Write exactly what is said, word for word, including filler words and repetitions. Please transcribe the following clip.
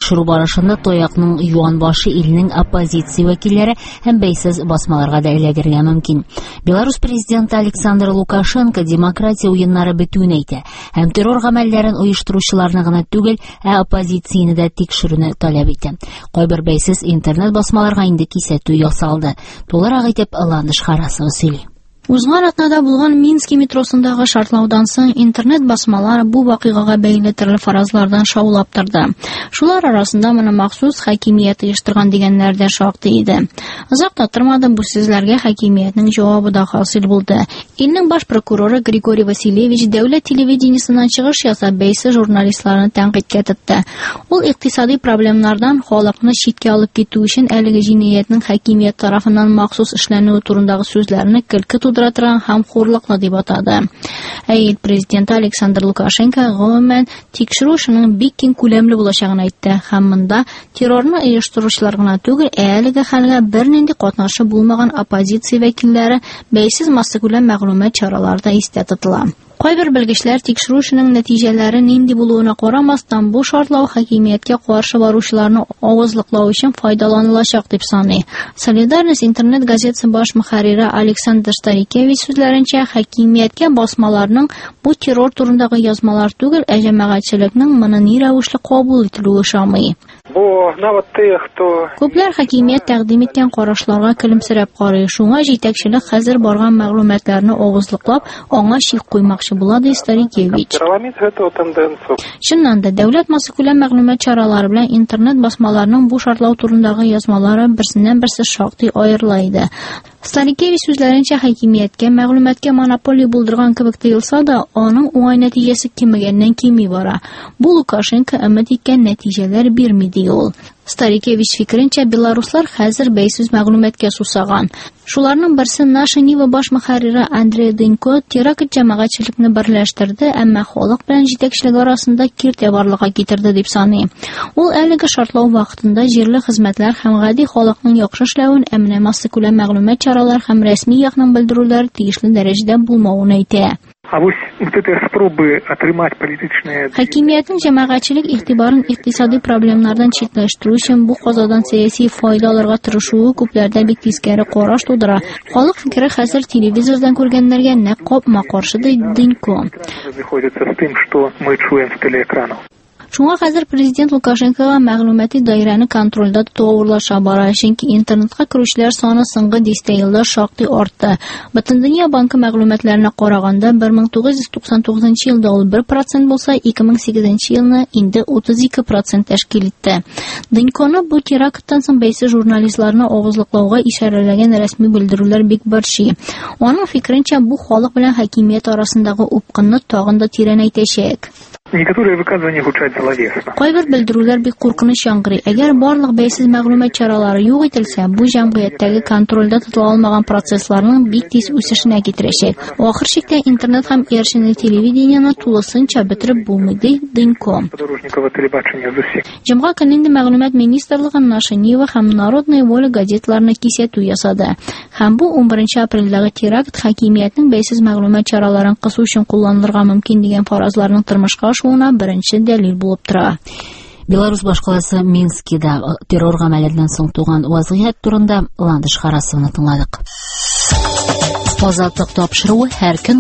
Тикшерү барышында Тоякның юан башы илнең оппозиция вәкилләре һәм бәйсез басмаларга да эләгергә мөмкин. Белорус президенты Александр Лукашенко демократия уеннары бетүен әйтә һәм террор гамәлләрен оештыручыларны гына түгел, ә оппозицияне дә тикшерүне таләп итә. Кайбер бәйсез интернет басмаларга инде кисәтү ясалды. Тулырак итеп Ландыш Харасова сөйли. Узган атнада булган Минск метросындагы шартлаудан соң интернет басмалары бу вакыйгага бәйле төрле фаразлардан шаулап торды. Шулар арасында моны махсус хакимият оештырган дигәннәр дә шактый иде. Озак та тормады, бу сүзләргә хакимиятның җавабы да хасил булды. Илнең баш прокуроры Григорий Васильевич дәүләт телевидениесеннән чыгыш ясап бәйсез журналистларны тәнкыйтькә тотты. Ул икътисади проблемнардан халыкны читкә алып китү өчен әлеге җинаятның хакимият тарафыннан махсус эшләнүе турындагы сүзләрне көлке тудыратырган һәм хурлыклы дип атады. Ә ил президенты Александр Лукашенко гомумән тикшерү эшенең бик киң күләмле булачагын әйтте һәм монда террорны оештыручылар гына түгел, әлеге хәлгә бернинди катнашы булмаган оппозиция вәкилләре бәйсез массакүләм мәгълүмат чаралары да истә тотыла. Кайбер белгечләр тикшерү эшенең нәтиҗәләре нинди булуына карамастан бу шартлау хакимияткә каршы баручыларны авызлыклау өчен файдаланылачак дип саный. Солидарность интернет газетасы баш мөхәррире Александр Старикевич сүзләренчә, хакимияткә басмаларның бу террор турындагы язмалар түгел, ә җәмәгатьчелекнең моны ни рәвешле кабул итүе ошамый. Күпләр хакимият тәкъдим иткән карашларга көлемсерәп карый. Шуңа җитәкчелек хәзер барган мәгълүматларны авызлыклап, аңа чик куймакчы була ди Старикевич. Чыннан да дәүләт массакүләм мәгълүмат чаралары белән интернет басмаларының бу шартлау турындагы язмалары берсеннән-берсе шактый аерыла иде. Старикевич сүзләренчә, хакимияткә мәгълүматка монополия булдырган кебек тоелса да, аның уңай нәтиҗәсе кимегәннән кими бара. Бу Лукашенко өмет иткән нәтиҗәләр бирми ди ул. Старикевич фикеренчә, белоруслар хәзер бәйсез мәгълүматкә сусаган. Шуларның берсе Наша Нива баш мөхәррире Андрей Дынько теракт җәмәгатьчелекне берләштерде, әмма халык белән җитәкчелек арасында киртә барлыкка китерде дип саный. Ул әлеге шартлау вакытында җирле хезмәтләр һәм гади халыкның яхшы эшләвен, әмма массакүләм мәгълүмат чаралар һәм рәсми якның белдерүләре тиешле дәрәҗәдә булмавын әйтә. Хакимиятның җәмәгатьчелек игътибарын икътисади проблемнардан читләштерү өчен бу казадан сәяси файда алырга тырышуы күпләрдә бик тискәре караш тудыра. Халык фикере хәзер телевизордан күргәннәргә нәкъ капма каршы ди Дынько. Шуңа хәзер президент Лукашенкога мәгълүмати даирәне контрольдә тоту авырлаша бара, чөнки интернетка керүчеләр саны соңгы дистә елда шактый артты. Бөтендөнья банкы мәгълүматларына караганда, бер мең тугыз йөз туксан тугызынчы елда ул бер процент булса, ике мең сигезенче елны инде утыз ике процент тәшкил итте. Дыньконы бу теракттан соң бәйсез журналистларны авызлыклауга ишарәләгән рәсми белдерүләр бик борчый. Аның фикеренчә, бу халык белән хакимият арасындагы упкынны тагын да тирәнәйтәчәк. Кайбер белдерүләр бик куркыныч яңгырый. Әгәр барлык бәйсез мәгълүмат чаралары юк ителсә, бу җәмгыятьтәге контрольдә тотыла алмаган процессларның бик тиз үсешенә китерәчәк. Ахыр чиктә интернет һәм эршинле телевидениене тулысынча бетереп булмый ди Дынько. Җомга көнне мәгълүмат министрлыгы Наша Нива һәм Народная воля газеталарына кисәтү ясады. Һәм бу он беренче апрельдәге теракт хакимиятның бәйсез мәгълүмат чараларын кысу өчен кулланылырга мөмкин дигән фаразларның тормышка ашуына беренче дәлил булып тора. Белорус башкаласы Минскида террор гамәлләреннән соң туган вазгыять турында Ландыш Харасованы тыңладык. Азатлык тапшыруы һәр көн